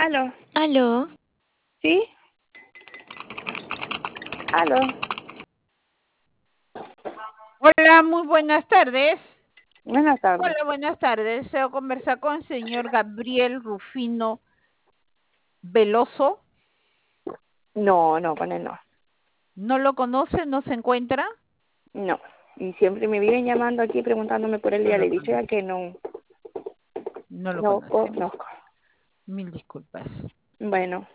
Aló, Aló, ¿sí? Aló, Hola, muy buenas tardes. buenas tardes. Hola, buenas tardes. Deseo conversar con el señor Gabriel Rufino Veloso. No, con él no. ¿No lo conoce? ¿No se encuentra? No. Y siempre me vienen llamando aquí preguntándome por el No día. Le lo he dicho ya conoce. que no, No lo no conoce. conozco. Mil disculpas. Bueno.